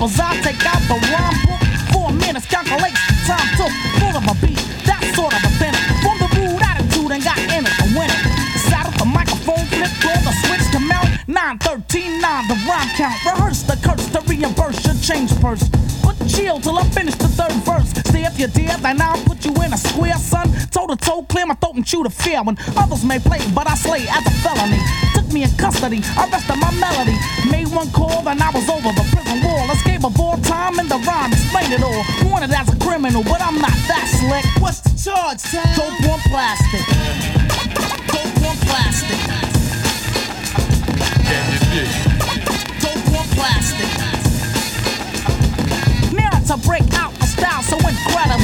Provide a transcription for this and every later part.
rappers, I take out the rhyme book. 4 minutes calculates the time took. Full of a beat, that sort of a thing. From the rude attitude and got in it to win it. Saddle the microphone, flip, throw the switch to mount. 9-13-9, the rhyme count. Rehearse the curse to reimburse your change purse. But chill till I finish the third verse. Stay if you dare, then I'll put you in a square, son. Toe to toe, clear my throat and chew the fear. When others may play, but I slay as a felony. Took me in custody, arrested my melody. Made one call, then I was over the prison wall. Escape of all time and the rhyme explain it all. Wanted as a criminal, but I'm not that slick. What's the charge, Sam? Dope on plastic. Dope on plastic. Dope on plastic. Now to break out a style so incredible.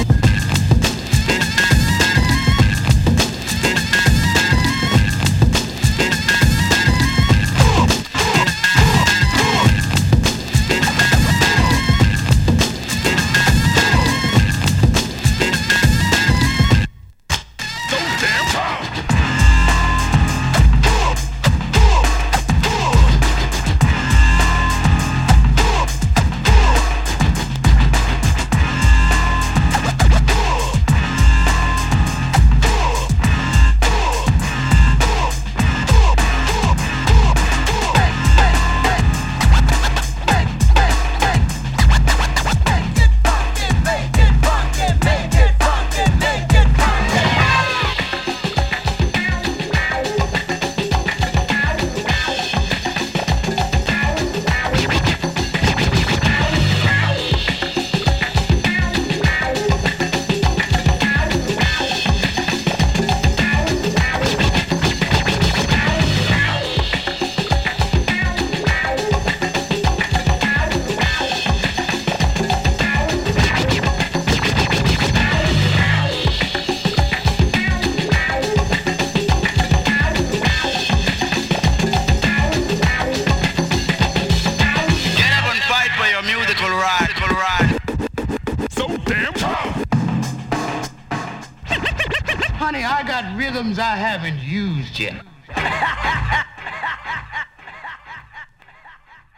Honey, I got rhythms I haven't used yet.